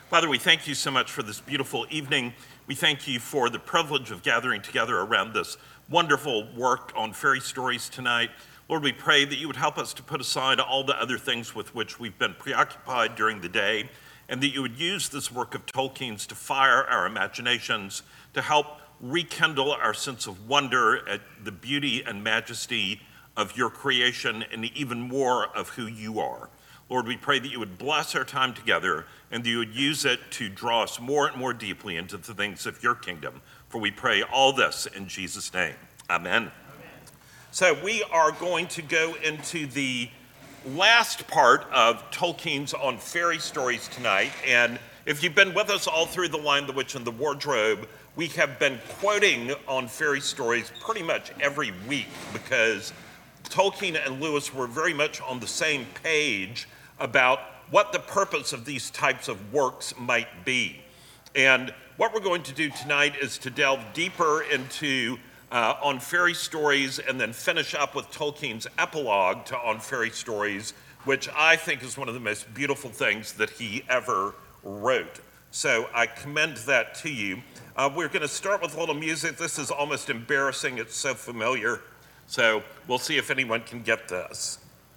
Father, we thank you so much for this beautiful evening. We thank you for the privilege of gathering together around this wonderful work on fairy stories tonight. Lord, we pray that you would help us to put aside all the other things with which we've been preoccupied during the day, and that you would use this work of Tolkien's to fire our imaginations, to help rekindle our sense of wonder at the beauty and majesty of your creation and even more of who you are. Lord, we pray that you would bless our time together and that you would use it to draw us more and more deeply into the things of your kingdom. For we pray all this in Jesus' name. Amen. So we are going to go into the last part of Tolkien's On Fairy Stories tonight. And if you've been with us all through The Lion, the Witch, and the Wardrobe, we have been quoting On Fairy Stories pretty much every week because Tolkien and Lewis were very much on the same page about what the purpose of these types of works might be. And what we're going to do tonight is to delve deeper into On Fairy Stories and then finish up with Tolkien's epilogue to On Fairy Stories, which I think is one of the most beautiful things that he ever wrote. So I commend that to you. We're going to start with a little music. This is almost embarrassing. It's so familiar. So we'll see if anyone can get this.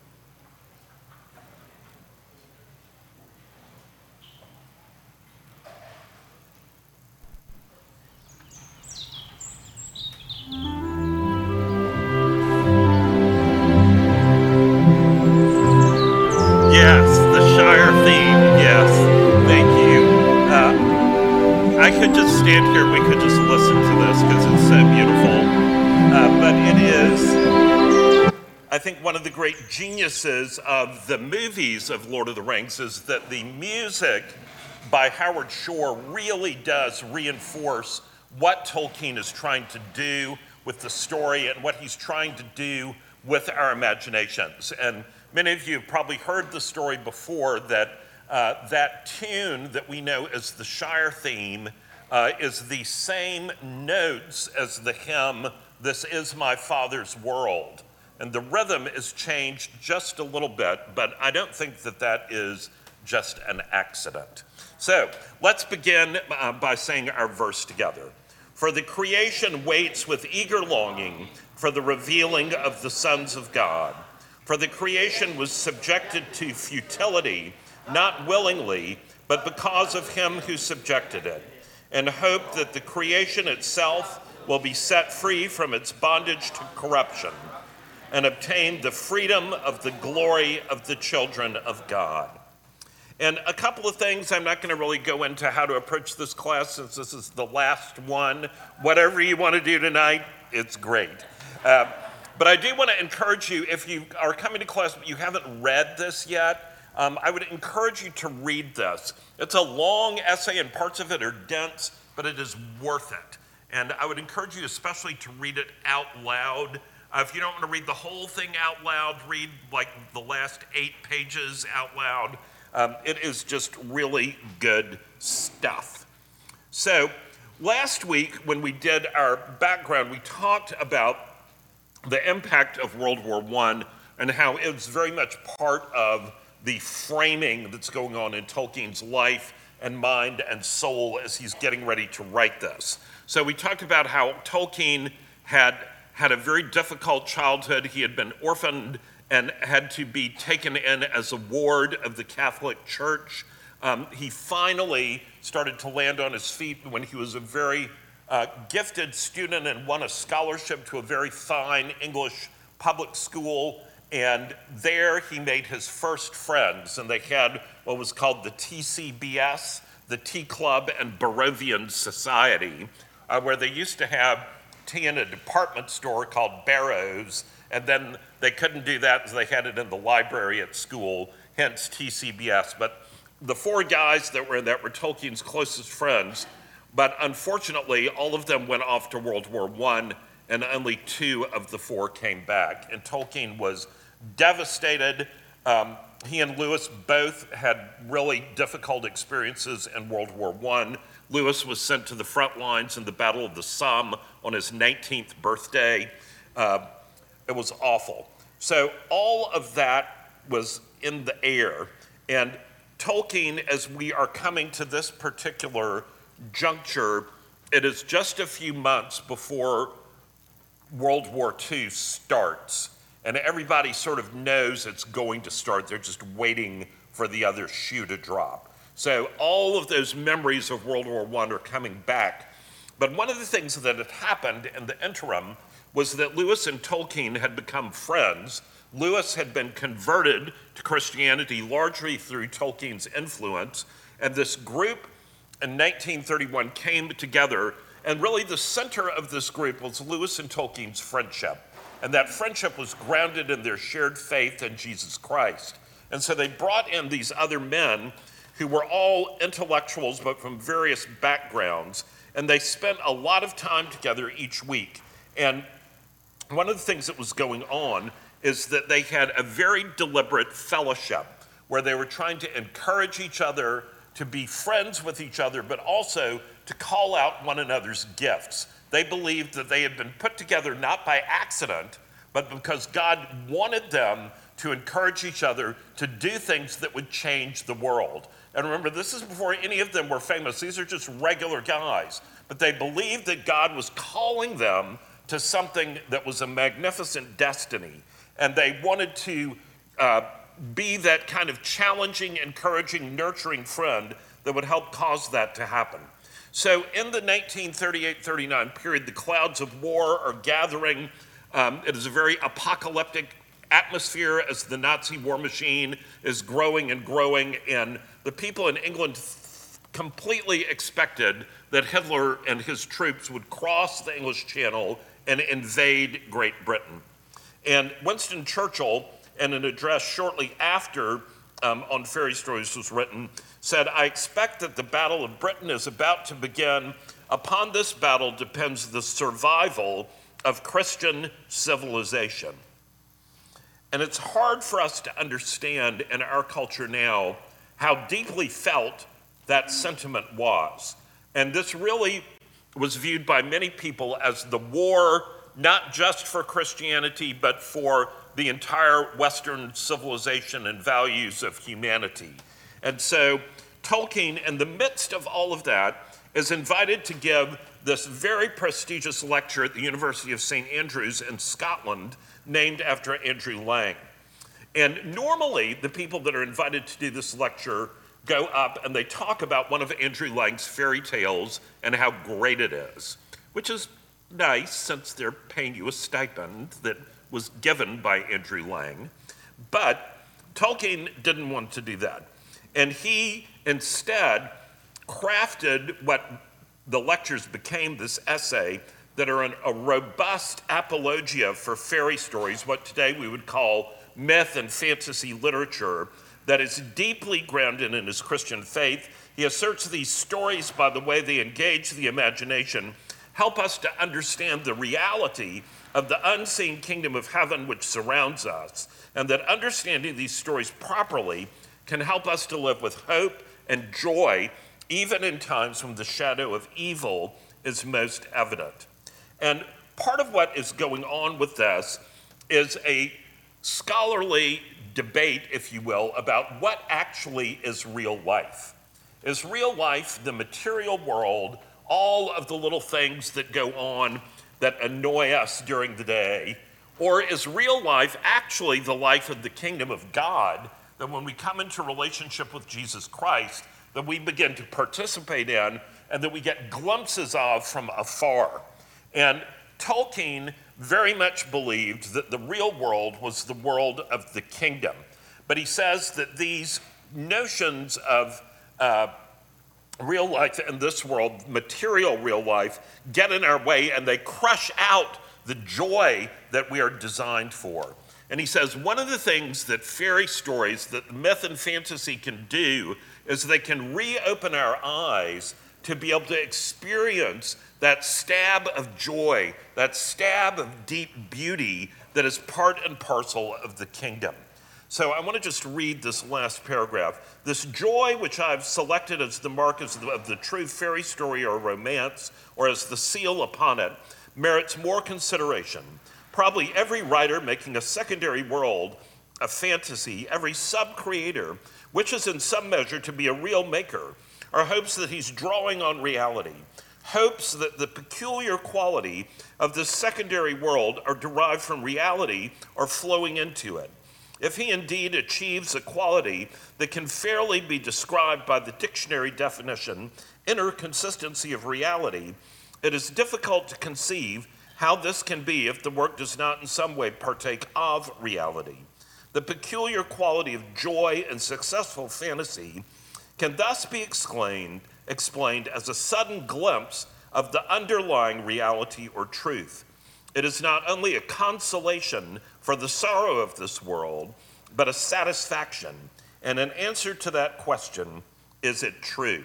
Yes, the Shire theme, yes. Thank you. I could just stand here, we could just listen to this because it's so beautiful. But it is, I think, one of the great geniuses of the movies of Lord of the Rings is that the music by Howard Shore really does reinforce what Tolkien is trying to do with the story and what he's trying to do with our imaginations. And many of you have probably heard the story before that that tune that we know as the Shire theme is the same notes as the hymn, "This Is My Father's World." And the rhythm is changed just a little bit, but I don't think that that is just an accident. So let's begin by saying our verse together. For the creation waits with eager longing for the revealing of the sons of God. For the creation was subjected to futility, not willingly, but because of him who subjected it, and hope that the creation itself will be set free from its bondage to corruption and obtain the freedom of the glory of the children of God. And a couple of things, I'm not going to really go into how to approach this class since this is the last one. Whatever you want to do tonight, it's great. But I do want to encourage you, if you are coming to class but you haven't read this yet, I would encourage you to read this. It's a long essay and parts of it are dense, but it is worth it. And I would encourage you especially to read it out loud. If you don't want to read the whole thing out loud, read like the last 8 pages out loud. It is just really good stuff. So last week when we did our background, we talked about the impact of World War I and how it was very much part of the framing that's going on in Tolkien's life and mind and soul as he's getting ready to write this. So we talked about how Tolkien had a very difficult childhood. He had been orphaned and had to be taken in as a ward of the Catholic Church. He finally started to land on his feet when he was a very gifted student and won a scholarship to a very fine English public school. And there he made his first friends, and they had what was called the TCBS, the Tea Club and Barovian Society, where they used to have tea in a department store called Barrows, and then they couldn't do that because they had it in the library at school, hence TCBS. But the 4 guys that were in that were Tolkien's closest friends, but unfortunately, all of them went off to World War I, and only 2 of the 4 came back. And Tolkien was devastated. He and Lewis both had really difficult experiences in World War I. Lewis was sent to the front lines in the Battle of the Somme on his 19th birthday. It was awful. So all of that was in the air. And Tolkien, as we are coming to this particular juncture, it is just a few months before World War II starts, and everybody sort of knows it's going to start. They're just waiting for the other shoe to drop. So all of those memories of World War I are coming back. But one of the things that had happened in the interim was that Lewis and Tolkien had become friends. Lewis had been converted to Christianity largely through Tolkien's influence, and this group in 1931 came together, and really the center of this group was Lewis and Tolkien's friendship. And that friendship was grounded in their shared faith in Jesus Christ. And so they brought in these other men who were all intellectuals but from various backgrounds, and they spent a lot of time together each week. And one of the things that was going on is that they had a very deliberate fellowship where they were trying to encourage each other to be friends with each other, but also to call out one another's gifts. They believed that they had been put together not by accident, but because God wanted them to encourage each other to do things that would change the world. And remember, this is before any of them were famous. These are just regular guys. But they believed that God was calling them to something that was a magnificent destiny. And they wanted to be that kind of challenging, encouraging, nurturing friend that would help cause that to happen. So in the 1938-39 period, the clouds of war are gathering. It is a very apocalyptic atmosphere as the Nazi war machine is growing and growing, and the people in England completely expected that Hitler and his troops would cross the English Channel and invade Great Britain. And Winston Churchill, in an address shortly after on Fairy Stories was written, said, "I expect that the Battle of Britain is about to begin. Upon this battle depends the survival of Christian civilization." And it's hard for us to understand in our culture now how deeply felt that sentiment was. And this really was viewed by many people as the war, not just for Christianity, but for the entire Western civilization and values of humanity. And so Tolkien, in the midst of all of that, is invited to give this very prestigious lecture at the University of St. Andrews in Scotland, named after Andrew Lang. And normally, the people that are invited to do this lecture go up and they talk about one of Andrew Lang's fairy tales and how great it is, which is nice since they're paying you a stipend that was given by Andrew Lang. But Tolkien didn't want to do that. And he instead crafted what the lectures became, this essay, that are a robust apologia for fairy stories, what today we would call myth and fantasy literature, that is deeply grounded in his Christian faith. He asserts these stories, by the way they engage the imagination, help us to understand the reality of the unseen kingdom of heaven which surrounds us, and that understanding these stories properly can help us to live with hope and joy, even in times when the shadow of evil is most evident. And part of what is going on with this is a scholarly debate, if you will, about what actually is real life. Is real life the material world, all of the little things that go on that annoy us during the day? Or is real life actually the life of the kingdom of God, that when we come into relationship with Jesus Christ, that we begin to participate in and that we get glimpses of from afar? And Tolkien very much believed that the real world was the world of the kingdom. But he says that these notions of real life in this world, material real life, get in our way and they crush out the joy that we are designed for. And he says one of the things that fairy stories, that myth and fantasy can do, is they can reopen our eyes to be able to experience that stab of joy, that stab of deep beauty that is part and parcel of the kingdom. So I want to just read this last paragraph. This joy, which I've selected as the mark of the true fairy story or romance, or as the seal upon it, merits more consideration. Probably every writer making a secondary world of fantasy, every sub-creator wishes in some measure to be a real maker, or hopes that he's drawing on reality, hopes that the peculiar quality of this secondary world are derived from reality or flowing into it. If he indeed achieves a quality that can fairly be described by the dictionary definition, inner consistency of reality, it is difficult to conceive how this can be if the work does not in some way partake of reality. The peculiar quality of joy and successful fantasy can thus be explained as a sudden glimpse of the underlying reality or truth. It is not only a consolation for the sorrow of this world, but a satisfaction. And an answer to that question, is it true?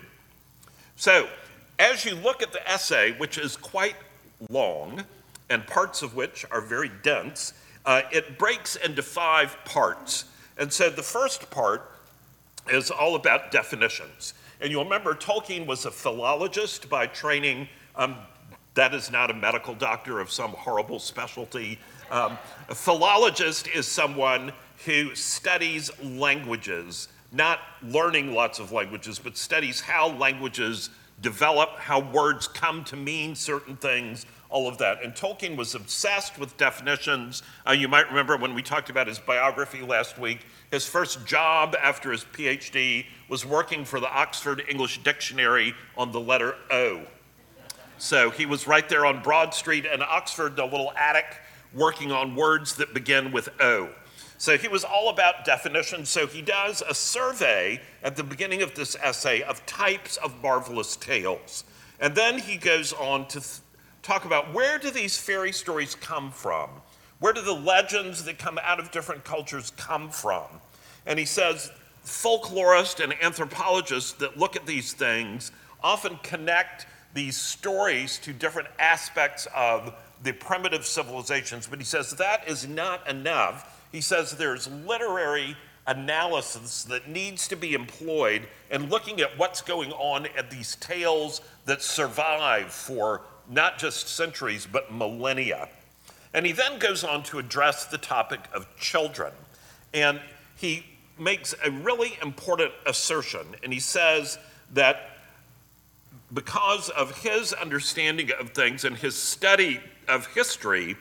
So, as you look at the essay, which is quite long, and parts of which are very dense, it breaks into 5 parts. And so the first part is all about definitions. And you'll remember Tolkien was a philologist by training. That is not a medical doctor of some horrible specialty. A philologist is someone who studies languages, not learning lots of languages, but studies how languages develop, how words come to mean certain things, all of that. And Tolkien was obsessed with definitions. You might remember when we talked about his biography last week, his first job after his PhD was working for the Oxford English Dictionary on the letter O. So he was right there on Broad Street in Oxford, the little attic, working on words that begin with O. So he was all about definitions. So he does a survey at the beginning of this essay of types of marvelous tales. And then he goes on to talk about where do these fairy stories come from? Where do the legends that come out of different cultures come from? And he says folklorists and anthropologists that look at these things often connect these stories to different aspects of the primitive civilizations, but he says that is not enough. He says there's literary analysis that needs to be employed in looking at what's going on at these tales that survive for not just centuries, but millennia. And he then goes on to address the topic of children. And he makes a really important assertion, and he says that because of his understanding of things and his study of history,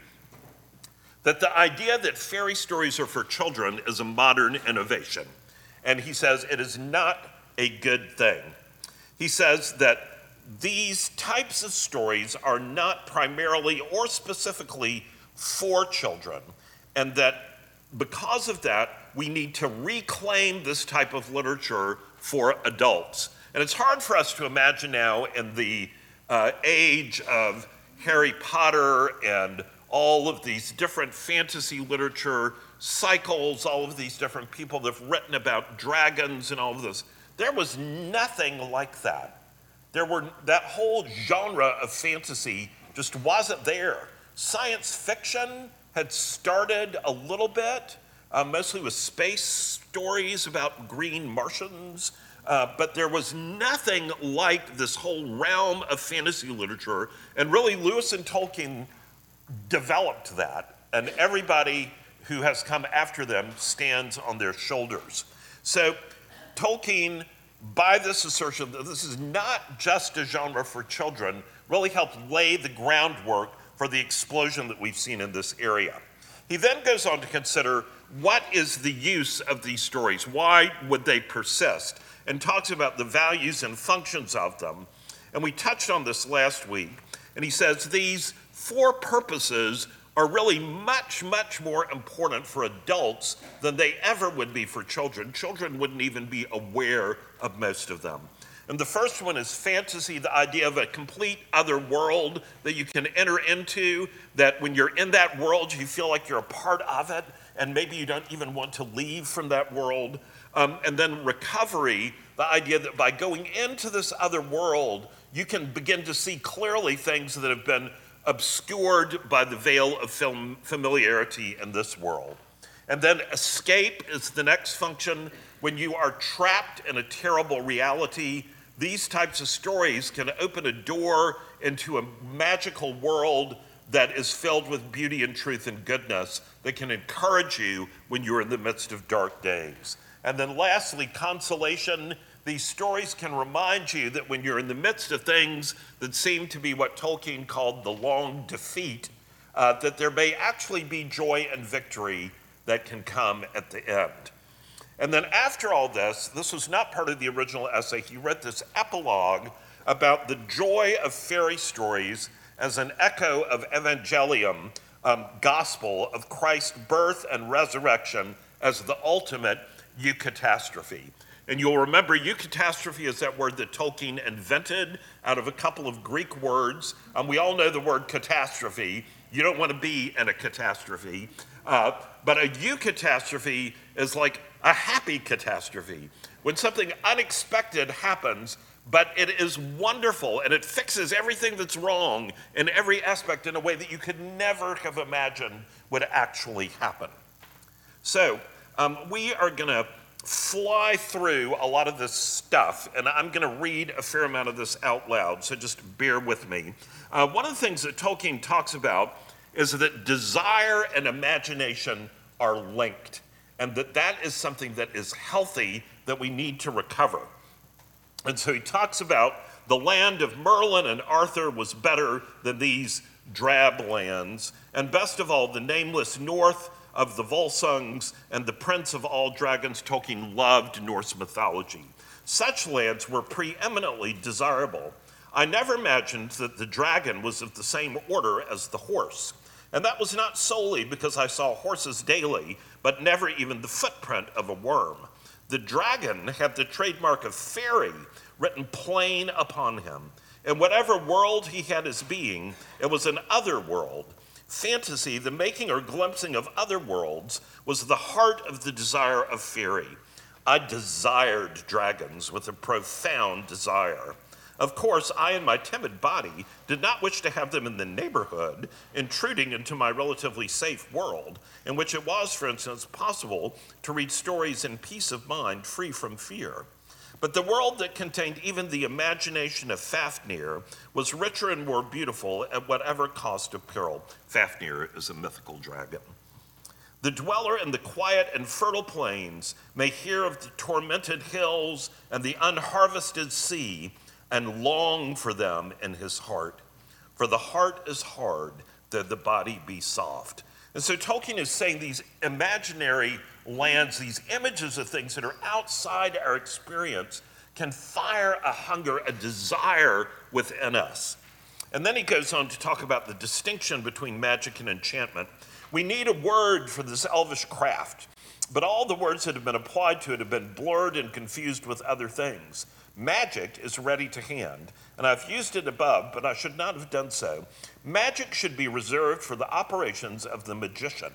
that the idea that fairy stories are for children is a modern innovation. And he says it is not a good thing. He says that these types of stories are not primarily or specifically for children, and that because of that, we need to reclaim this type of literature for adults. And it's hard for us to imagine now in the age of Harry Potter and all of these different fantasy literature cycles, all of these different people that have written about dragons and all of this. There was nothing like that. That whole genre of fantasy just wasn't there. Science fiction had started a little bit, mostly with space stories about green Martians, but there was nothing like this whole realm of fantasy literature. And really, Lewis and Tolkien developed that, and everybody who has come after them stands on their shoulders. So Tolkien, by this assertion that this is not just a genre for children, really helped lay the groundwork for the explosion that we've seen in this area. He then goes on to consider what is the use of these stories? Why would they persist? And talks about the values and functions of them. And we touched on this last week. And he says these 4 purposes are really much, much more important for adults than they ever would be for children. Children wouldn't even be aware of most of them. And the first one is fantasy, the idea of a complete other world that you can enter into, that when you're in that world, you feel like you're a part of it, and maybe you don't even want to leave from that world. And then recovery, the idea that by going into this other world, you can begin to see clearly things that have been obscured by the veil of familiarity in this world. And then escape is the next function. When you are trapped in a terrible reality, these types of stories can open a door into a magical world that is filled with beauty and truth and goodness that can encourage you when you're in the midst of dark days. And then lastly, consolation. These stories can remind you that when you're in the midst of things that seem to be what Tolkien called the long defeat, that there may actually be joy and victory that can come at the end. And then after all this was not part of the original essay, he wrote this epilogue about the joy of fairy stories as an echo of Evangelium, gospel of Christ's birth and resurrection as the ultimate eucatastrophe. And you'll remember eucatastrophe is that word that Tolkien invented out of a couple of Greek words. We all know the word catastrophe. You don't want to be in a catastrophe. But a eucatastrophe is like a happy catastrophe. When something unexpected happens, but it is wonderful and it fixes everything that's wrong in every aspect in a way that you could never have imagined would actually happen. So we are going to fly through a lot of this stuff, and I'm going to read a fair amount of this out loud, so just bear with me. One of the things that Tolkien talks about is that desire and imagination are linked, and that is something that is healthy that we need to recover. And so he talks about the land of Merlin and Arthur was better than these drab lands, and best of all, the nameless north of the Volsungs and the prince of all dragons. Tolkien loved Norse mythology. Such lands were preeminently desirable. I never imagined that the dragon was of the same order as the horse. And that was not solely because I saw horses daily, but never even the footprint of a worm. The dragon had the trademark of fairy written plain upon him. In whatever world he had his being, it was an other world. Fantasy, the making or glimpsing of other worlds, was the heart of the desire of fairy. I desired dragons with a profound desire. Of course, I and my timid body did not wish to have them in the neighborhood, intruding into my relatively safe world, in which it was, for instance, possible to read stories in peace of mind, free from fear. But the world that contained even the imagination of Fafnir was richer and more beautiful at whatever cost of peril. Fafnir is a mythical dragon. The dweller in the quiet and fertile plains may hear of the tormented hills and the unharvested sea and long for them in his heart. For the heart is hard, though the body be soft. And so Tolkien is saying these imaginary lands, these images of things that are outside our experience, can fire a hunger, a desire within us. And then he goes on to talk about the distinction between magic and enchantment. We need a word for this elvish craft, but all the words that have been applied to it have been blurred and confused with other things. Magic is ready to hand, and I've used it above, but I should not have done so. Magic should be reserved for the operations of the magician.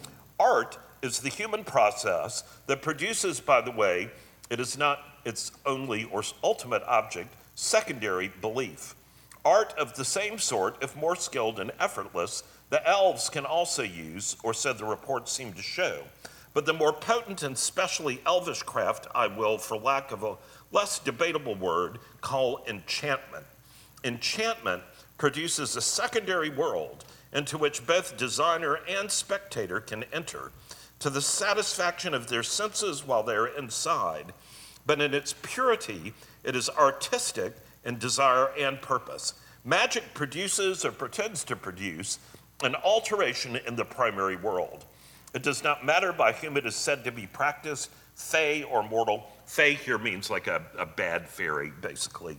Art is the human process that produces, by the way, it is not its only or ultimate object, secondary belief. Art of the same sort, if more skilled and effortless, the elves can also use, or so the reports seem to show. But the more potent and specially elvish craft I will, for lack of a less debatable word, call enchantment. Enchantment produces a secondary world into which both designer and spectator can enter, to the satisfaction of their senses while they're inside. But in its purity, it is artistic in desire and purpose. Magic produces or pretends to produce an alteration in the primary world. It does not matter by whom it is said to be practiced, fey or mortal. Fey here means like a bad fairy, basically.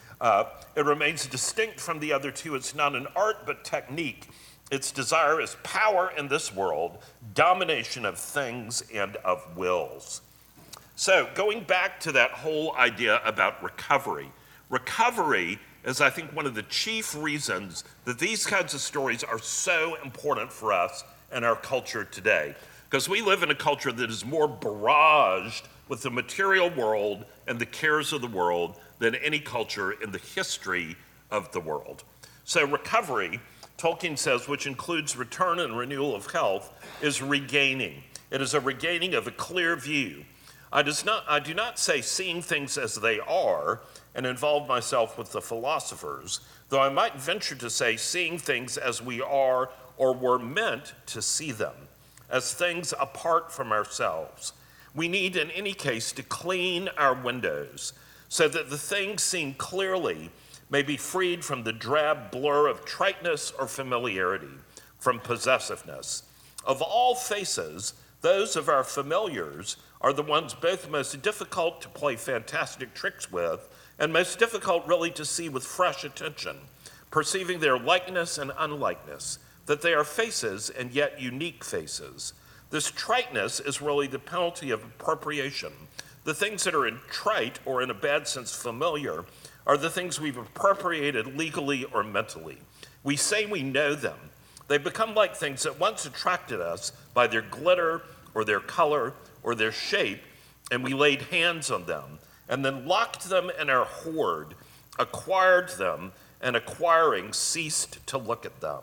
It remains distinct from the other two. It's not an art, but technique. Its desire is power in this world, domination of things and of wills. So going back to that whole idea about recovery. Recovery is, I think, one of the chief reasons that these kinds of stories are so important for us in our culture today. Because we live in a culture that is more barraged with the material world and the cares of the world than any culture in the history of the world. So recovery, Tolkien says, which includes return and renewal of health, is regaining. It is a regaining of a clear view. I do not say seeing things as they are and involve myself with the philosophers, though I might venture to say seeing things as we are or were meant to see them, as things apart from ourselves. We need, in any case, to clean our windows so that the things seen clearly may be freed from the drab blur of triteness or familiarity, from possessiveness. Of all faces, those of our familiars are the ones both most difficult to play fantastic tricks with and most difficult really to see with fresh attention, perceiving their likeness and unlikeness, that they are faces and yet unique faces. This triteness is really the penalty of appropriation. The things that are in trite, or in a bad sense familiar, are the things we've appropriated legally or mentally. We say we know them. They become like things that once attracted us by their glitter or their color or their shape, and we laid hands on them and then locked them in our hoard, acquired them, and acquiring ceased to look at them.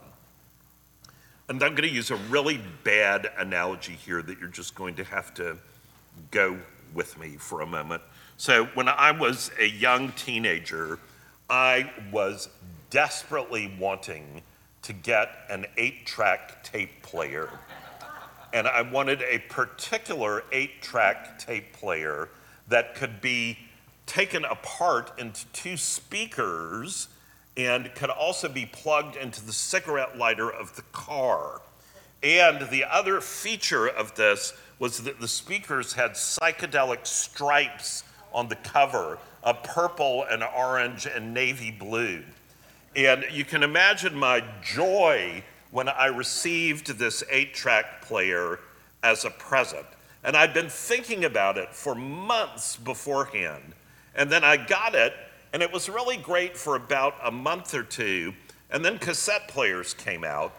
And I'm going to use a really bad analogy here that you're just going to have to go with me for a moment. So when I was a young teenager, I was desperately wanting to get an 8-track tape player. And I wanted a particular 8-track tape player that could be taken apart into 2 speakers and could also be plugged into the cigarette lighter of the car. And the other feature of this was that the speakers had psychedelic stripes on the cover, a purple and orange and navy blue. And you can imagine my joy when I received this 8-track player as a present. And I'd been thinking about it for months beforehand. And then I got it, and it was really great for about a month or 2, and then cassette players came out.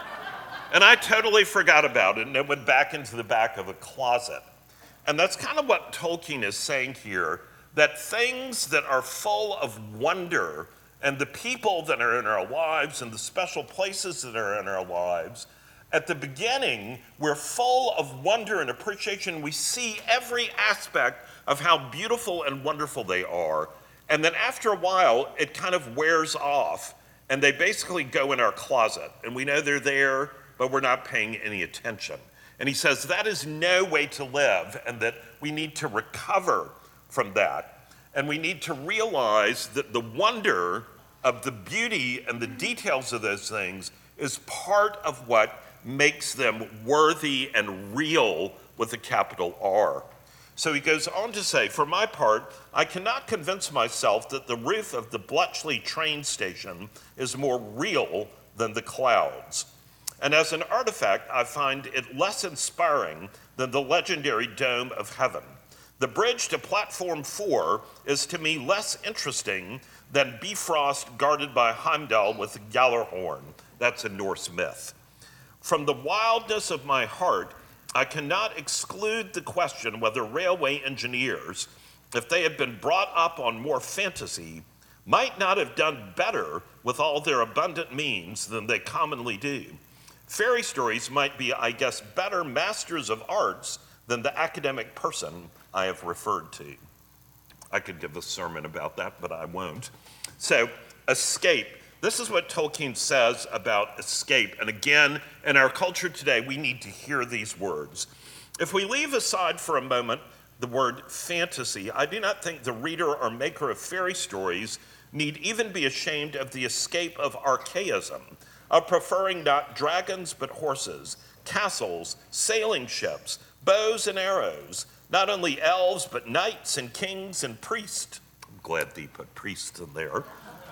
And I totally forgot about it, and it went back into the back of a closet. And that's kind of what Tolkien is saying here, that things that are full of wonder and the people that are in our lives and the special places that are in our lives, at the beginning, we're full of wonder and appreciation. We see every aspect of how beautiful and wonderful they are. And then after a while, it kind of wears off, and they basically go in our closet. And we know they're there, but we're not paying any attention. And he says that is no way to live, and that we need to recover from that. And we need to realize that the wonder of the beauty and the details of those things is part of what makes them worthy and real with a capital R. So he goes on to say, for my part, I cannot convince myself that the roof of the Bletchley train station is more real than the clouds. And as an artifact, I find it less inspiring than the legendary Dome of Heaven. The bridge to Platform 4 is to me less interesting than Bifrost guarded by Heimdall with Gjallarhorn. That's a Norse myth. From the wildness of my heart, I cannot exclude the question whether railway engineers, if they had been brought up on more fantasy, might not have done better with all their abundant means than they commonly do. Fairy stories might be, I guess, better masters of arts than the academic person I have referred to. I could give a sermon about that, but I won't. So, escape. This is what Tolkien says about escape. And again, in our culture today, we need to hear these words. If we leave aside for a moment the word fantasy, I do not think the reader or maker of fairy stories need even be ashamed of the escape of archaism, of preferring not dragons but horses, castles, sailing ships, bows and arrows, not only elves but knights and kings and priests. I'm glad they put priests in there.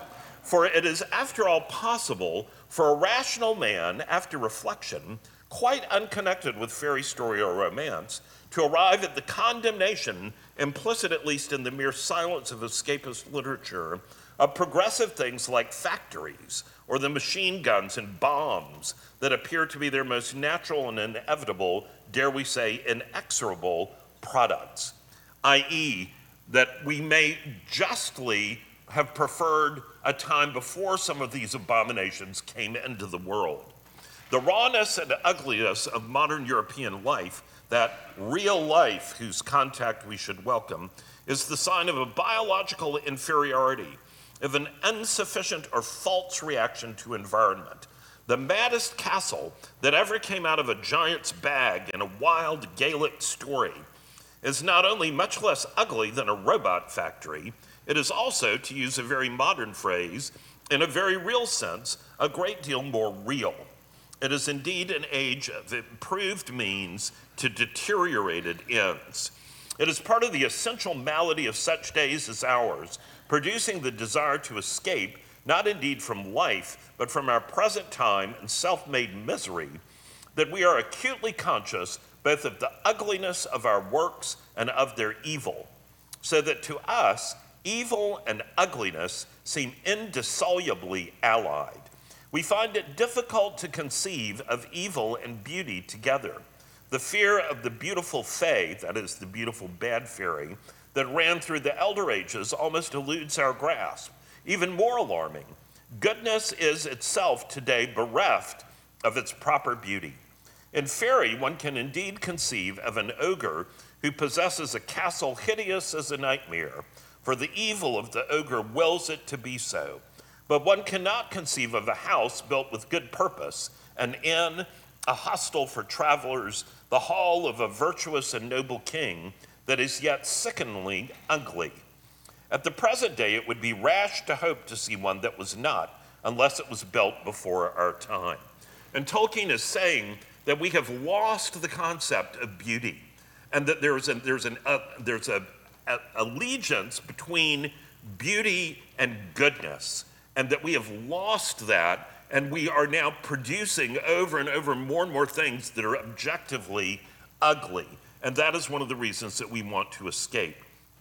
For it is, after all, possible for a rational man, after reflection, quite unconnected with fairy story or romance, to arrive at the condemnation, implicit at least in the mere silence of escapist literature, of progressive things like factories or the machine guns and bombs that appear to be their most natural and inevitable, dare we say, inexorable products, i.e., that we may justly have preferred a time before some of these abominations came into the world. The rawness and ugliness of modern European life that real life whose contact we should welcome, is the sign of a biological inferiority, of an insufficient or false reaction to environment. The maddest castle that ever came out of a giant's bag in a wild Gaelic story is not only much less ugly than a robot factory, it is also, to use a very modern phrase, in a very real sense, a great deal more real. It is indeed an age of improved means to deteriorated ends. It is part of the essential malady of such days as ours, producing the desire to escape, not indeed from life, but from our present time and self-made misery, that we are acutely conscious both of the ugliness of our works and of their evil, so that to us, evil and ugliness seem indissolubly allied. We find it difficult to conceive of evil and beauty together. The fear of the beautiful fae, that is, the beautiful bad fairy, that ran through the elder ages almost eludes our grasp. Even more alarming, goodness is itself today bereft of its proper beauty. In fairy, one can indeed conceive of an ogre who possesses a castle hideous as a nightmare, for the evil of the ogre wills it to be so. But one cannot conceive of a house built with good purpose, an inn, a hostel for travelers, the hall of a virtuous and noble king that is yet sickeningly ugly. At the present day, it would be rash to hope to see one that was not, unless it was built before our time. And Tolkien is saying that we have lost the concept of beauty, and that there's an allegiance between beauty and goodness, and that we have lost that, and we are now producing over and over more and more things that are objectively ugly. And that is one of the reasons that we want to escape.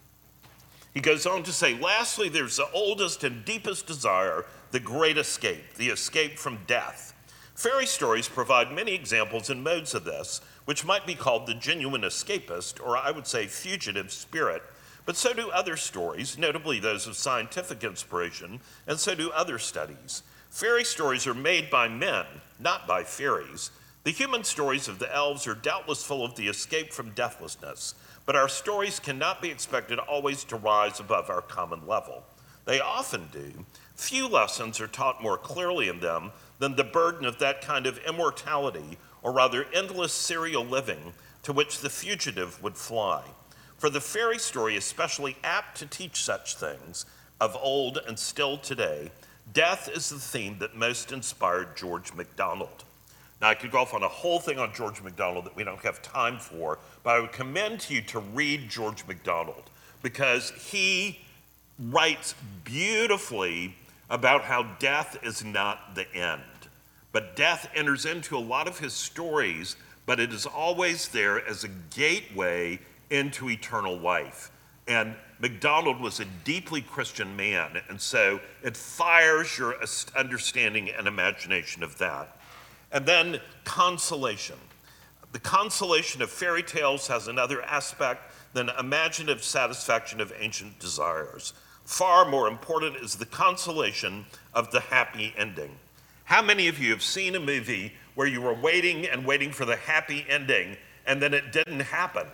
He goes on to say, lastly, there's the oldest and deepest desire, the great escape, the escape from death. Fairy stories provide many examples and modes of this, which might be called the genuine escapist, or I would say fugitive spirit, but so do other stories, notably those of scientific inspiration, and so do other studies. Fairy stories are made by men, not by fairies. The human stories of the elves are doubtless full of the escape from deathlessness, but our stories cannot be expected always to rise above our common level. They often do. Few lessons are taught more clearly in them than the burden of that kind of immortality, or rather endless serial living, to which the fugitive would fly. For the fairy story is especially apt to teach such things, of old and still today. Death is the theme that most inspired George MacDonald. Now, I could go off on a whole thing on George MacDonald that we don't have time for, but I would commend to you to read George MacDonald, because he writes beautifully about how death is not the end. But death enters into a lot of his stories, but it is always there as a gateway into eternal life. And MacDonald was a deeply Christian man, and so it fires your understanding and imagination of that. And then consolation. The consolation of fairy tales has another aspect than imaginative satisfaction of ancient desires. Far more important is the consolation of the happy ending. How many of you have seen a movie where you were waiting and waiting for the happy ending and then it didn't happen?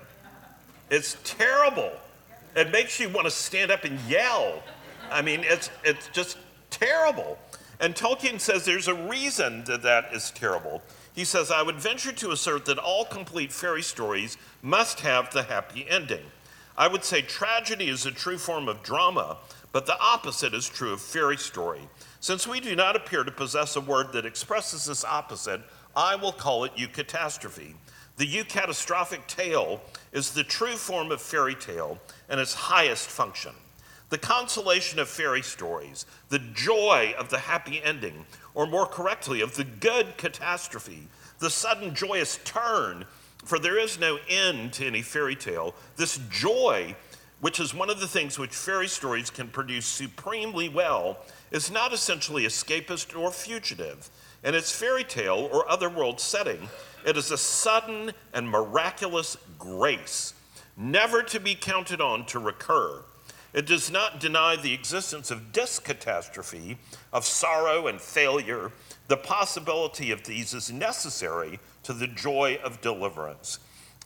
It's terrible. It makes you want to stand up and yell. I mean, it's just terrible. And Tolkien says there's a reason that that is terrible. He says, I would venture to assert that all complete fairy stories must have the happy ending. I would say tragedy is a true form of drama, but the opposite is true of fairy story. Since we do not appear to possess a word that expresses this opposite, I will call it eucatastrophe. The eucatastrophic tale is the true form of fairy tale and its highest function. The consolation of fairy stories, the joy of the happy ending, or more correctly, of the good catastrophe, the sudden joyous turn, for there is no end to any fairy tale. This joy, which is one of the things which fairy stories can produce supremely well, is not essentially escapist or fugitive. In its fairy tale or otherworld setting, it is a sudden and miraculous grace, never to be counted on to recur. It does not deny the existence of discatastrophe, of sorrow and failure. The possibility of these is necessary to the joy of deliverance.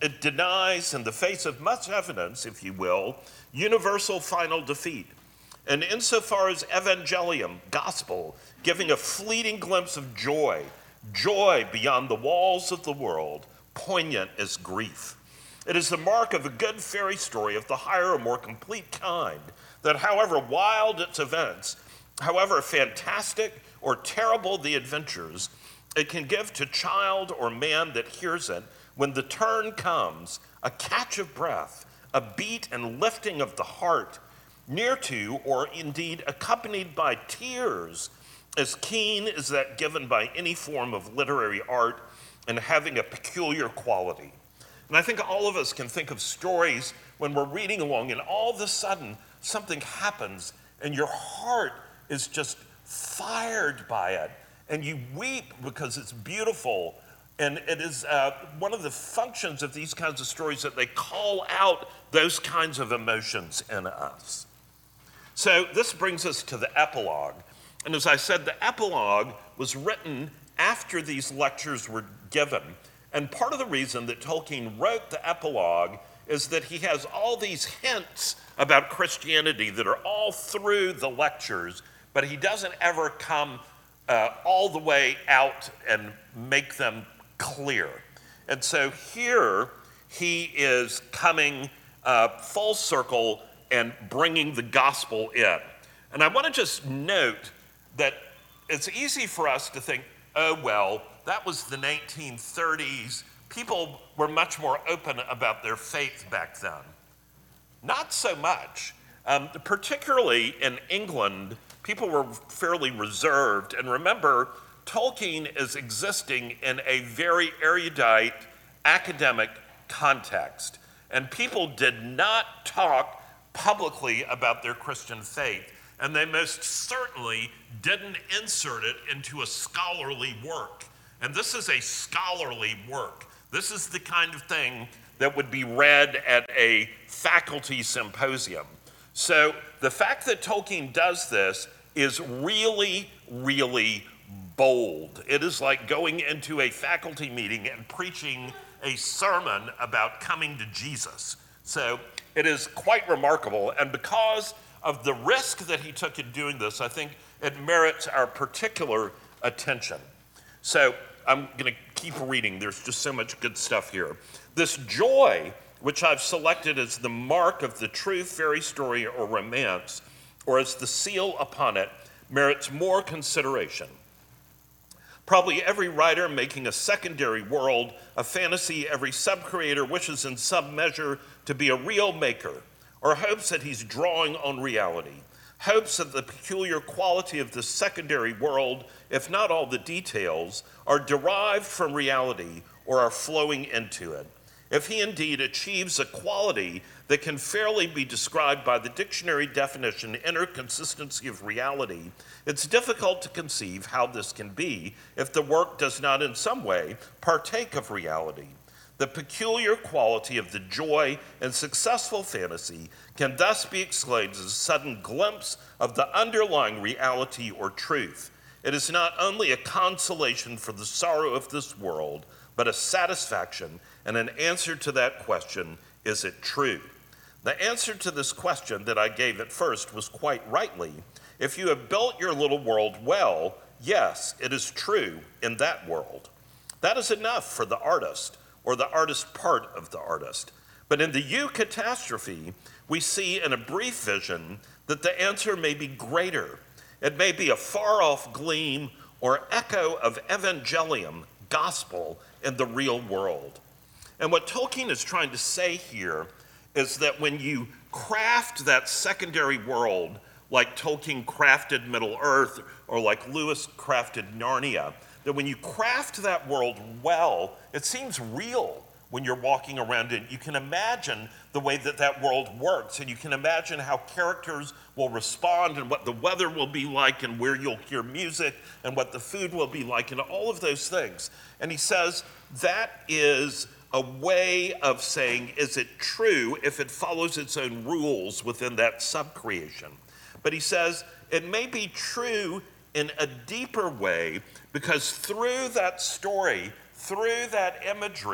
It denies, in the face of much evidence, if you will, universal final defeat. And insofar as evangelium, gospel, giving a fleeting glimpse of joy, joy beyond the walls of the world, poignant as grief. It is the mark of a good fairy story of the higher or more complete kind, that however wild its events, however fantastic or terrible the adventures, it can give to child or man that hears it, when the turn comes, a catch of breath, a beat and lifting of the heart, near to, or indeed accompanied by tears, as keen as that given by any form of literary art and having a peculiar quality. And I think all of us can think of stories when we're reading along and all of a sudden something happens and your heart is just fired by it and you weep because it's beautiful. And it is one of the functions of these kinds of stories that they call out those kinds of emotions in us. So this brings us to the epilogue. And as I said, the epilogue was written after these lectures were given. And part of the reason that Tolkien wrote the epilogue is that he has all these hints about Christianity that are all through the lectures, but he doesn't ever come all the way out and make them clear. And so here he is coming full circle and bringing the gospel in. And I want to just note that it's easy for us to think, oh, well, that was the 1930s. People were much more open about their faith back then. Not so much. Particularly in England, people were fairly reserved. And remember, Tolkien is existing in a very erudite academic context. And people did not talk publicly about their Christian faith. And they most certainly didn't insert it into a scholarly work. And this is a scholarly work. This is the kind of thing that would be read at a faculty symposium. So the fact that Tolkien does this is really, really bold. It is like going into a faculty meeting and preaching a sermon about coming to Jesus. So it is quite remarkable. And because of the risk that he took in doing this, I think it merits our particular attention. So I'm going to keep reading. There's just so much good stuff here. This joy, which I've selected as the mark of the true fairy story or romance, or as the seal upon it, merits more consideration. Probably every writer making a secondary world, a fantasy every sub-creator wishes in some measure to be a real maker, or hopes that he's drawing on reality, hopes that the peculiar quality of the secondary world, if not all the details, are derived from reality or are flowing into it. If he indeed achieves a quality that can fairly be described by the dictionary definition, inner consistency of reality, it's difficult to conceive how this can be if the work does not in some way partake of reality. The peculiar quality of the joy and successful fantasy can thus be explained as a sudden glimpse of the underlying reality or truth. It is not only a consolation for the sorrow of this world, but a satisfaction and an answer to that question, is it true? The answer to this question that I gave at first was quite rightly, if you have built your little world well, yes, it is true in that world. That is enough for the artist, or the artist part of the artist. But in the eucatastrophe, we see in a brief vision that the answer may be greater. It may be a far-off gleam or echo of evangelium, gospel, in the real world. And what Tolkien is trying to say here is that when you craft that secondary world, like Tolkien crafted Middle-earth, or like Lewis crafted Narnia, that when you craft that world well, it seems real when you're walking around it. You can imagine the way that that world works, and you can imagine how characters will respond and what the weather will be like and where you'll hear music and what the food will be like and all of those things. And he says that is a way of saying, is it true if it follows its own rules within that sub-creation? But he says it may be true in a deeper way because through that story, through that imagery,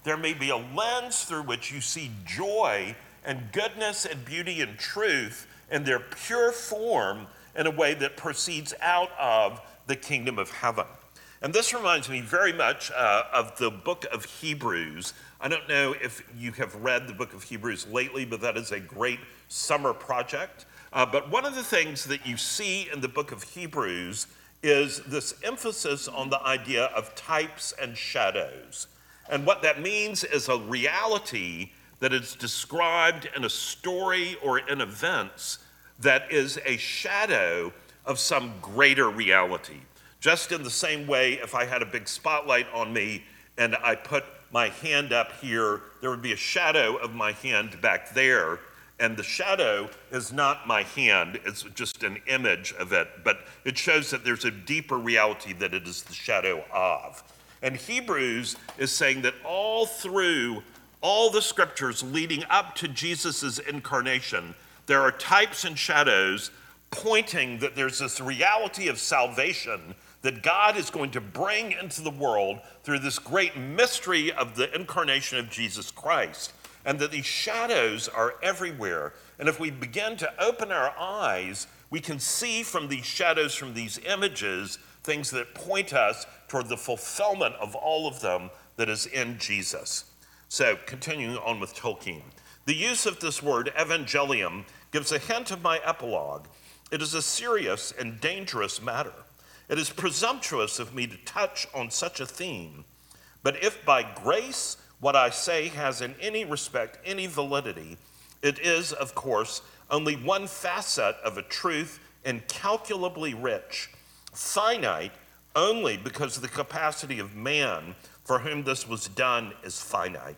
there may be a lens through which you see joy and goodness and beauty and truth in their pure form in a way that proceeds out of the kingdom of heaven. And this reminds me very much of the book of Hebrews. I don't know if you have read the book of Hebrews lately, but that is a great summer project. But one of the things that you see in the book of Hebrews is this emphasis on the idea of types and shadows. And what that means is a reality that is described in a story or in events that is a shadow of some greater reality. Just in the same way, if I had a big spotlight on me and I put my hand up here, there would be a shadow of my hand back there. And the shadow is not my hand, it's just an image of it, but it shows that there's a deeper reality that it is the shadow of. And Hebrews is saying that all through all the scriptures leading up to Jesus' incarnation, there are types and shadows pointing that there's this reality of salvation that God is going to bring into the world through this great mystery of the incarnation of Jesus Christ. And that these shadows are everywhere. And if we begin to open our eyes, we can see from these shadows, from these images, things that point us toward the fulfillment of all of them that is in Jesus. So, continuing on with Tolkien. The use of this word, evangelium, gives a hint of my epilogue. It is a serious and dangerous matter. It is presumptuous of me to touch on such a theme. But if by grace what I say has in any respect any validity, it is, of course, only one facet of a truth incalculably rich, finite only because the capacity of man for whom this was done is finite.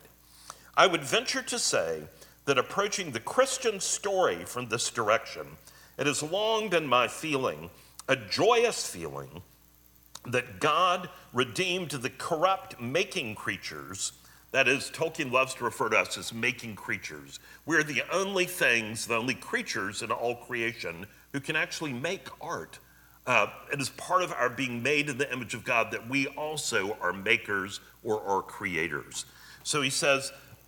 I would venture to say that approaching the Christian story from this direction, it has long been my feeling, a joyous feeling, that God redeemed the corrupt making creatures. That is, Tolkien loves to refer to us as making creatures. We're the only things, the only creatures in all creation who can actually make art. It is part of our being made in the image of God that we also are makers or are creators. So he says,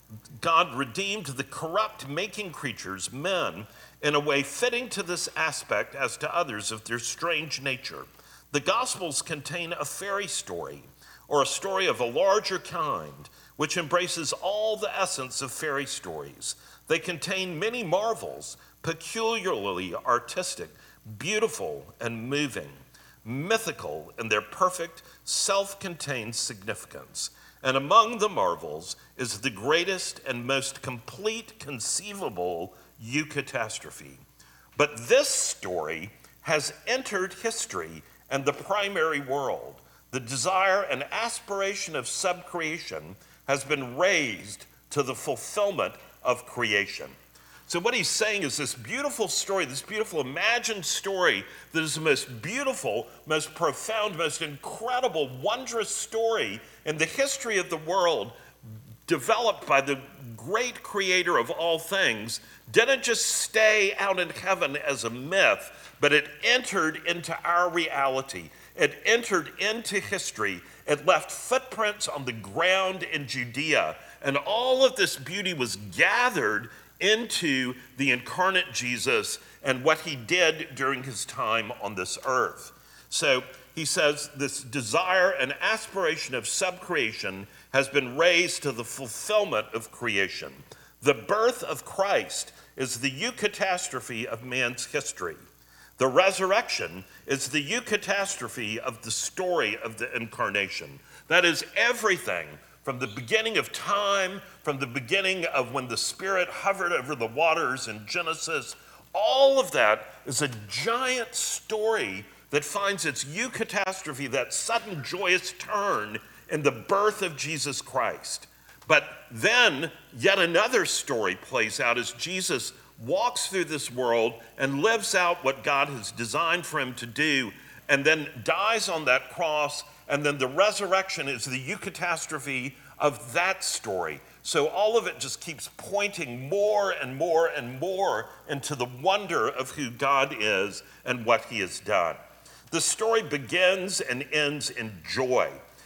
God redeemed the corrupt making creatures, men, in a way fitting to this aspect as to others of their strange nature. The Gospels contain a fairy story, or a story of a larger kind, which embraces all the essence of fairy stories. They contain many marvels, peculiarly artistic, beautiful and moving, mythical in their perfect, self-contained significance. And among the marvels is the greatest and most complete conceivable eucatastrophe. But this story has entered history and the primary world. The desire and aspiration of subcreation has been raised to the fulfillment of creation. So what he's saying is this beautiful story, this beautiful imagined story that is the most beautiful, most profound, most incredible, wondrous story in the history of the world, developed by the great creator of all things, didn't just stay out in heaven as a myth, but it entered into our reality. It entered into history. It left footprints on the ground in Judea. And all of this beauty was gathered into the incarnate Jesus and what he did during his time on this earth. So he says this desire and aspiration of subcreation has been raised to the fulfillment of creation. The birth of Christ is the eucatastrophe of man's history. The resurrection is the eucatastrophe of the story of the incarnation. That is everything from the beginning of time, from the beginning of when the Spirit hovered over the waters in Genesis. All of that is a giant story that finds its eucatastrophe, that sudden joyous turn in the birth of Jesus Christ. But then yet another story plays out as Jesus walks through this world and lives out what God has designed for him to do, and then dies on that cross, and then the resurrection is the eucatastrophe of that story. So all of it just keeps pointing more and more and more into the wonder of who God is and what he has done. The story begins and ends in joy.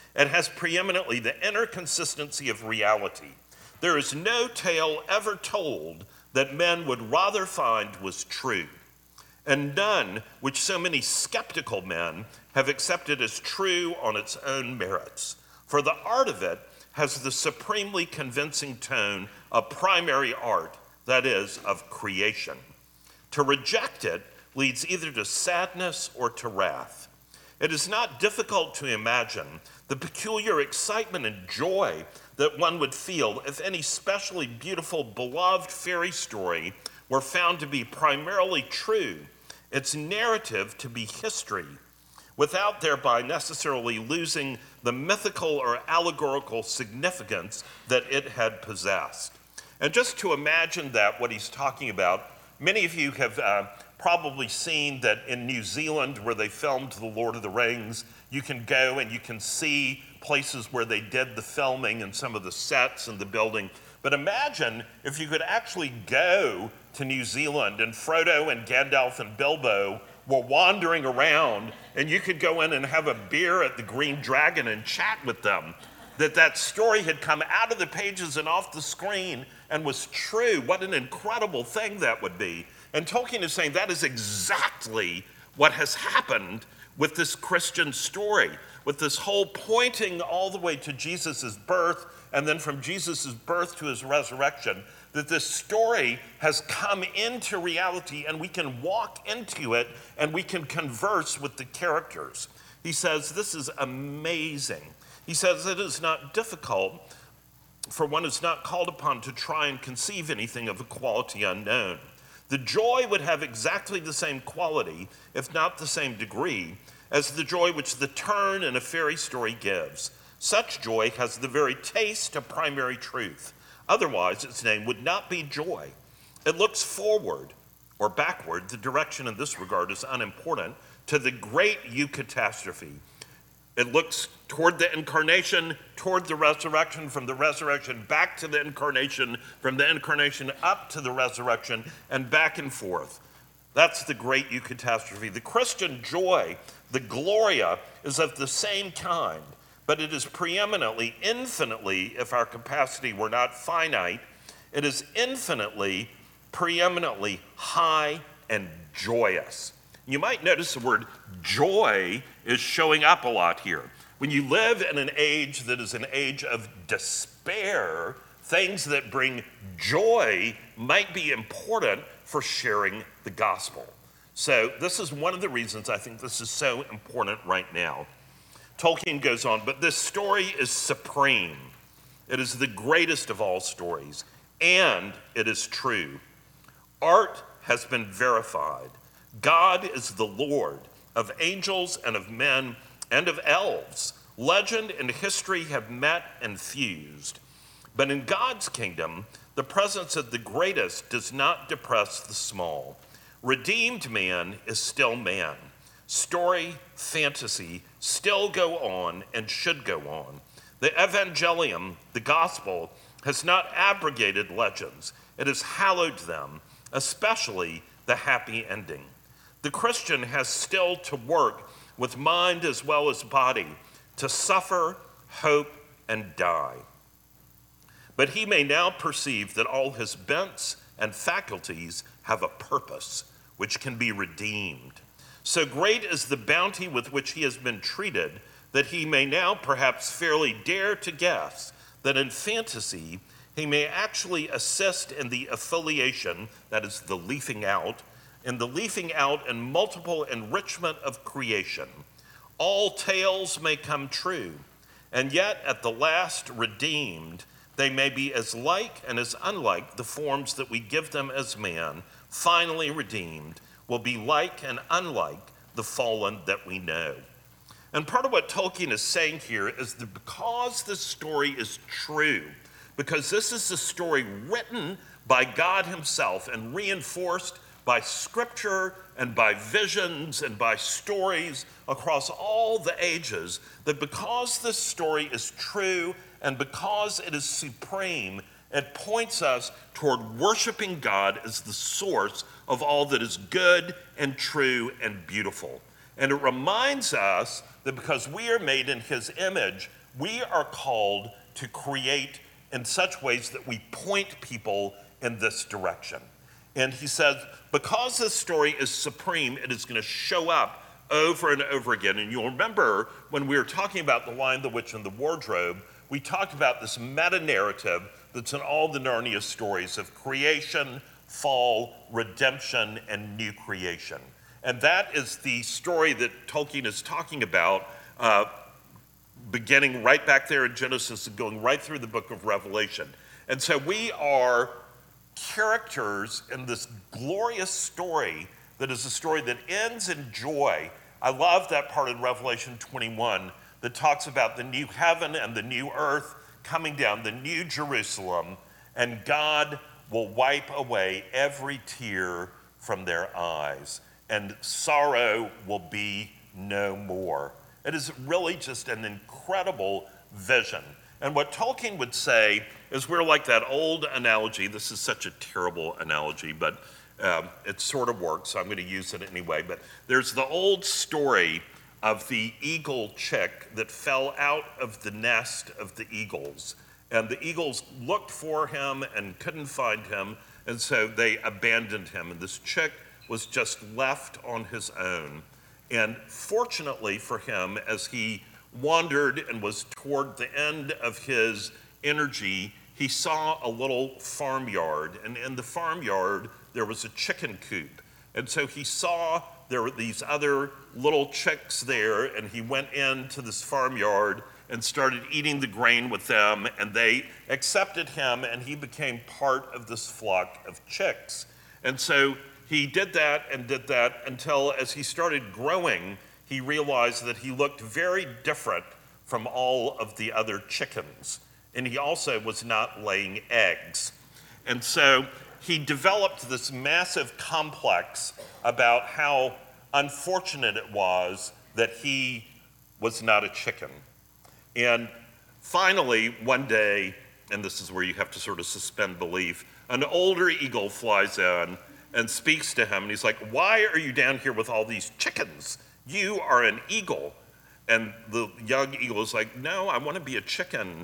It has preeminently the inner consistency of reality. There is no tale ever told that men would rather find was true, and none which so many skeptical men have accepted as true on its own merits. For the art of it has the supremely convincing tone of primary art, that is, of creation. To reject it leads either to sadness or to wrath. It is not difficult to imagine the peculiar excitement and joy that one would feel if any specially beautiful, beloved fairy story were found to be primarily true, its narrative to be history, without thereby necessarily losing the mythical or allegorical significance that it had possessed. And just to imagine that, what he's talking about, many of you have probably seen that in New Zealand, where they filmed The Lord of the Rings, you can go and you can see places where they did the filming and some of the sets and the building. But imagine if you could actually go to New Zealand and Frodo and Gandalf and Bilbo were wandering around and you could go in and have a beer at the Green Dragon and chat with them. That story had come out of the pages and off the screen and was true. What an incredible thing that would be. And Tolkien is saying that is exactly what has happened with this Christian story, with this whole pointing all the way to Jesus' birth and then from Jesus' birth to his resurrection, that this story has come into reality and we can walk into it and we can converse with the characters. He says this is amazing. He says it is not difficult for one who's not called upon to try and conceive anything of a quality unknown. The joy would have exactly the same quality, if not the same degree, as the joy which the turn in a fairy story gives. Such joy has the very taste of primary truth. Otherwise, its name would not be joy. It looks forward or backward. The direction in this regard is unimportant to the great eucatastrophe. It looks toward the incarnation, toward the resurrection, from the resurrection back to the incarnation, from the incarnation up to the resurrection, and back and forth. That's the great eucatastrophe. The Christian joy, the Gloria, is of the same kind, but it is preeminently, infinitely, if our capacity were not finite, it is infinitely, preeminently high and joyous. You might notice the word joy is showing up a lot here. When you live in an age that is an age of despair, things that bring joy might be important for sharing the gospel. So this is one of the reasons I think this is so important right now. Tolkien goes on, but this story is supreme. It is the greatest of all stories, and it is true. Art has been verified. God is the Lord of angels and of men and of elves. Legend and history have met and fused. But in God's kingdom, the presence of the greatest does not depress the small. Redeemed man is still man. Story, fantasy still go on and should go on. The evangelium, the gospel, has not abrogated legends. It has hallowed them, especially the happy ending. The Christian has still to work with mind as well as body, to suffer, hope, and die. But he may now perceive that all his bents and faculties have a purpose which can be redeemed. So great is the bounty with which he has been treated that he may now perhaps fairly dare to guess that in fantasy he may actually assist in the affiliation, that is the leafing out, in the leafing out and multiple enrichment of creation. All tales may come true, and yet at the last redeemed, they may be as like and as unlike the forms that we give them as man, finally redeemed, will be like and unlike the fallen that we know. And part of what Tolkien is saying here is that because this story is true, because this is a story written by God himself and reinforced by scripture and by visions and by stories across all the ages, that because this story is true and because it is supreme, it points us toward worshiping God as the source of all that is good and true and beautiful. And it reminds us that because we are made in his image, we are called to create in such ways that we point people in this direction. And he says, because this story is supreme, it is going to show up over and over again. And you'll remember when we were talking about The Lion, the Witch, and the Wardrobe, we talked about this meta-narrative that's in all the Narnia stories of creation, fall, redemption, and new creation. And that is the story that Tolkien is talking about, beginning right back there in Genesis and going right through the book of Revelation. And so we are characters in this glorious story that is a story that ends in joy. I love that part in Revelation 21 that talks about the new heaven and the new earth coming down, the new Jerusalem, and God will wipe away every tear from their eyes, and sorrow will be no more. It is really just an incredible vision. And what Tolkien would say is we're like that old analogy. This is such a terrible analogy, but it sort of works, so I'm going to use it anyway. But there's the old story of the eagle chick that fell out of the nest of the eagles. And the eagles looked for him and couldn't find him, and so they abandoned him. And this chick was just left on his own. And fortunately for him, as he wandered and was toward the end of his energy, he saw a little farmyard. And in the farmyard, there was a chicken coop. And so he saw there were these other little chicks there, and he went into this farmyard and started eating the grain with them, and they accepted him, and he became part of this flock of chicks. And so he did that until, as he started growing, he realized that he looked very different from all of the other chickens. And he also was not laying eggs. And so he developed this massive complex about how unfortunate it was that he was not a chicken. And finally, one day, and this is where you have to sort of suspend belief, an older eagle flies in and speaks to him, and he's like, "Why are you down here with all these chickens? You are an eagle." And the young eagle is like, "No, I want to be a chicken."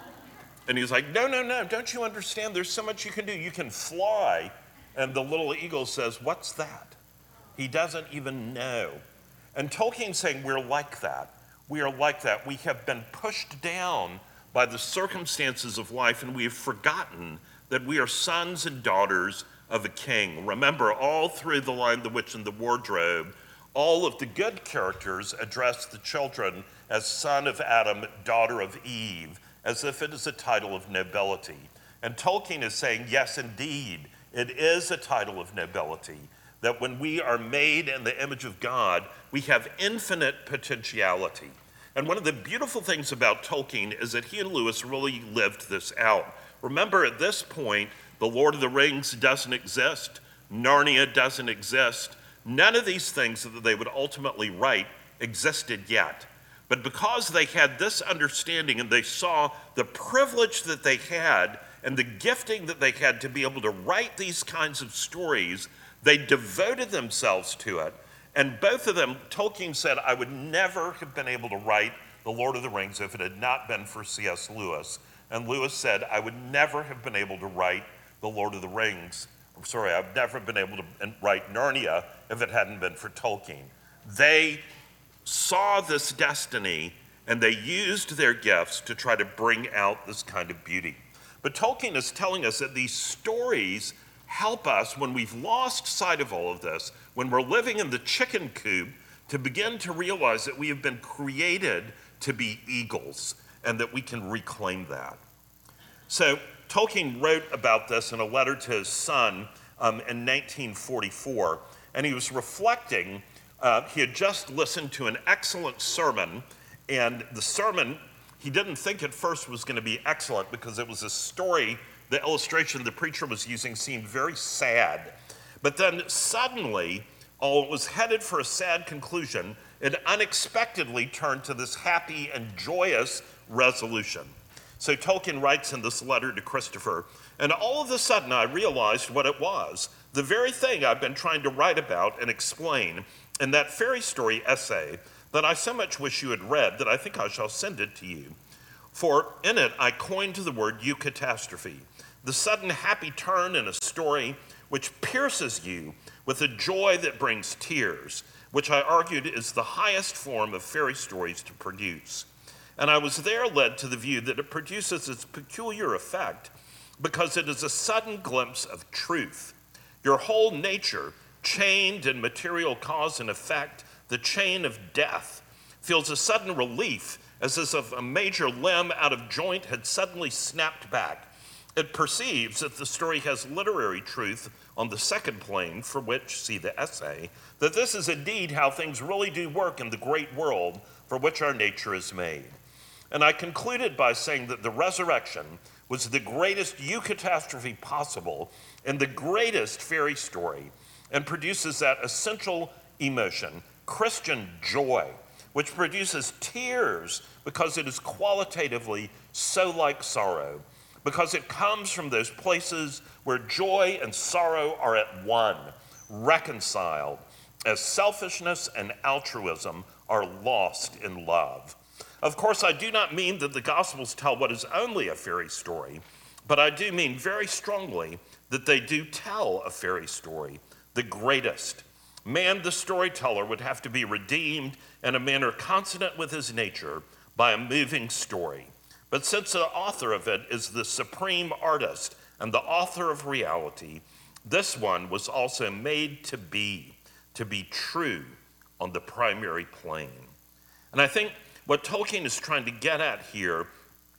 And he's like, no, don't you understand? There's so much you can do. You can fly. And the little eagle says, "What's that?" He doesn't even know. And Tolkien's saying we're like that. We are like that. We have been pushed down by the circumstances of life, and we have forgotten that we are sons and daughters of a king. Remember, all through The Lion, the Witch, and the Wardrobe, all of the good characters address the children as son of Adam, daughter of Eve, as if it is a title of nobility. And Tolkien is saying, yes, indeed, it is a title of nobility, that when we are made in the image of God, we have infinite potentiality. And one of the beautiful things about Tolkien is that he and Lewis really lived this out. Remember, at this point, The Lord of the Rings doesn't exist. Narnia doesn't exist. None of these things that they would ultimately write existed yet. But because they had this understanding and they saw the privilege that they had and the gifting that they had to be able to write these kinds of stories, they devoted themselves to it. And both of them, Tolkien said, "I would never have been able to write The Lord of the Rings if it had not been for C.S. Lewis." And Lewis said, "I would never have been able to write The Lord of the Rings. I've never been able to write Narnia if it hadn't been for Tolkien." They saw this destiny, and they used their gifts to try to bring out this kind of beauty. But Tolkien is telling us that these stories help us when we've lost sight of all of this, when we're living in the chicken coop, to begin to realize that we have been created to be eagles and that we can reclaim that. So Tolkien wrote about this in a letter to his son in 1944, and he was reflecting. He had just listened to an excellent sermon, and the sermon, he didn't think at first was going to be excellent because it was a story. The illustration the preacher was using seemed very sad. But then suddenly, it was headed for a sad conclusion. It unexpectedly turned to this happy and joyous resolution. So Tolkien writes in this letter to Christopher, "And all of a sudden I realized what it was, the very thing I've been trying to write about and explain in that fairy story essay that I so much wish you had read that I think I shall send it to you. For in it I coined the word eucatastrophe, the sudden happy turn in a story which pierces you with a joy that brings tears, which I argued is the highest form of fairy stories to produce. And I was there led to the view that it produces its peculiar effect because it is a sudden glimpse of truth. Your whole nature, chained in material cause and effect, the chain of death, feels a sudden relief as if a major limb out of joint had suddenly snapped back. It perceives that the story has literary truth on the second plane, for which, see the essay, that this is indeed how things really do work in the great world for which our nature is made. And I concluded by saying that the resurrection was the greatest eucatastrophe possible and the greatest fairy story, and produces that essential emotion, Christian joy, which produces tears because it is qualitatively so like sorrow, because it comes from those places where joy and sorrow are at one, reconciled, as selfishness and altruism are lost in love. Of course, I do not mean that the Gospels tell what is only a fairy story, but I do mean very strongly that they do tell a fairy story, the greatest. Man, the storyteller, would have to be redeemed in a manner consonant with his nature by a moving story. But since the author of it is the supreme artist and the author of reality, this one was also made to be true on the primary plane. And I think what Tolkien is trying to get at here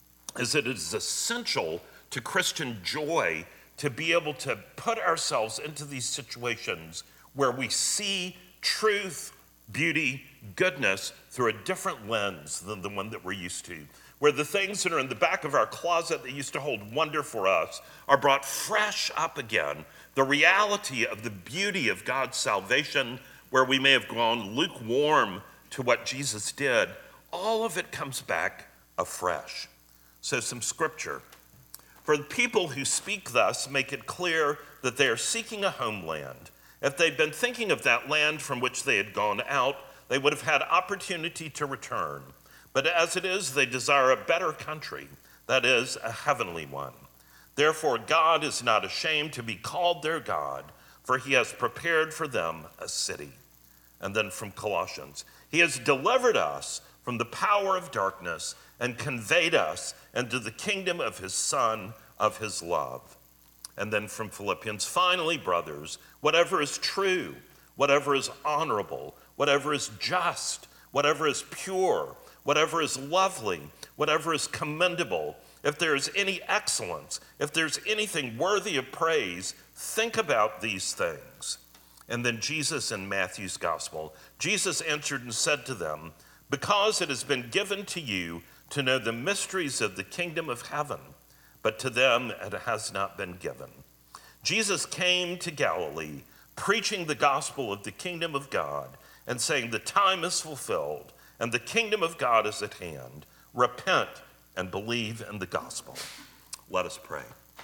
is that it is essential to Christian joy to be able to put ourselves into these situations where we see truth, beauty, goodness through a different lens than the one that we're used to, where the things that are in the back of our closet that used to hold wonder for us are brought fresh up again. The reality of the beauty of God's salvation, where we may have gone lukewarm to what Jesus did, all of it comes back afresh. So some scripture. For the people who speak thus make it clear that they are seeking a homeland. If they'd been thinking of that land from which they had gone out, they would have had opportunity to return. But as it is, they desire a better country, that is, a heavenly one. Therefore, God is not ashamed to be called their God, for he has prepared for them a city. And then from Colossians, he has delivered us from the power of darkness and conveyed us into the kingdom of his Son, of his love. And then from Philippians, finally, brothers, whatever is true, whatever is honorable, whatever is just, whatever is pure, whatever is lovely, whatever is commendable, if there is any excellence, if there's anything worthy of praise, think about these things. And then Jesus in Matthew's gospel, Jesus answered and said to them, because it has been given to you to know the mysteries of the kingdom of heaven, but to them it has not been given. Jesus came to Galilee, preaching the gospel of the kingdom of God, and saying, the time is fulfilled, and the kingdom of God is at hand. Repent and believe in the gospel. Let us pray.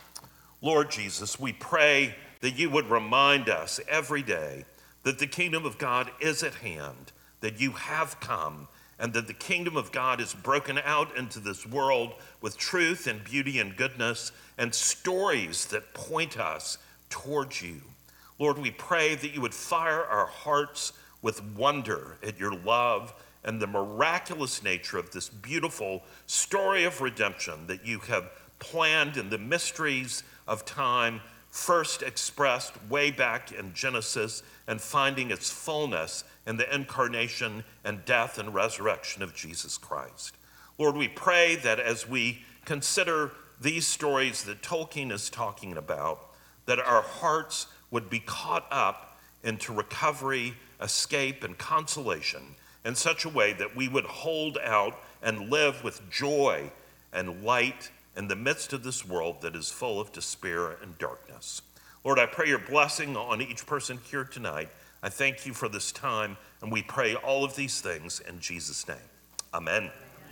Lord Jesus, we pray that you would remind us every day that the kingdom of God is at hand, that you have come, and that the kingdom of God is broken out into this world with truth and beauty and goodness and stories that point us towards you. Lord, we pray that you would fire our hearts with wonder at your love and the miraculous nature of this beautiful story of redemption that you have planned in the mysteries of time, first expressed way back in Genesis and finding its fullness in the incarnation and death and resurrection of Jesus Christ. Lord, we pray that as we consider these stories that Tolkien is talking about, that our hearts would be caught up into recovery, escape, and consolation in such a way that we would hold out and live with joy and light in the midst of this world that is full of despair and darkness. Lord, I pray your blessing on each person here tonight. I thank you for this time, and we pray all of these things in Jesus' name. Amen.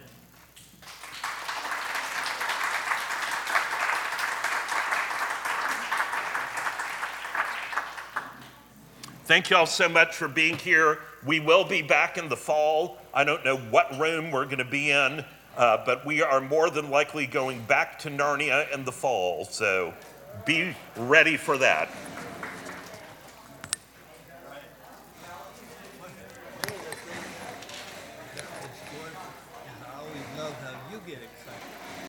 Thank you all so much for being here. We will be back in the fall. I don't know what room we're going to be in. But we are more than likely going back to Narnia in the fall, so be ready for that.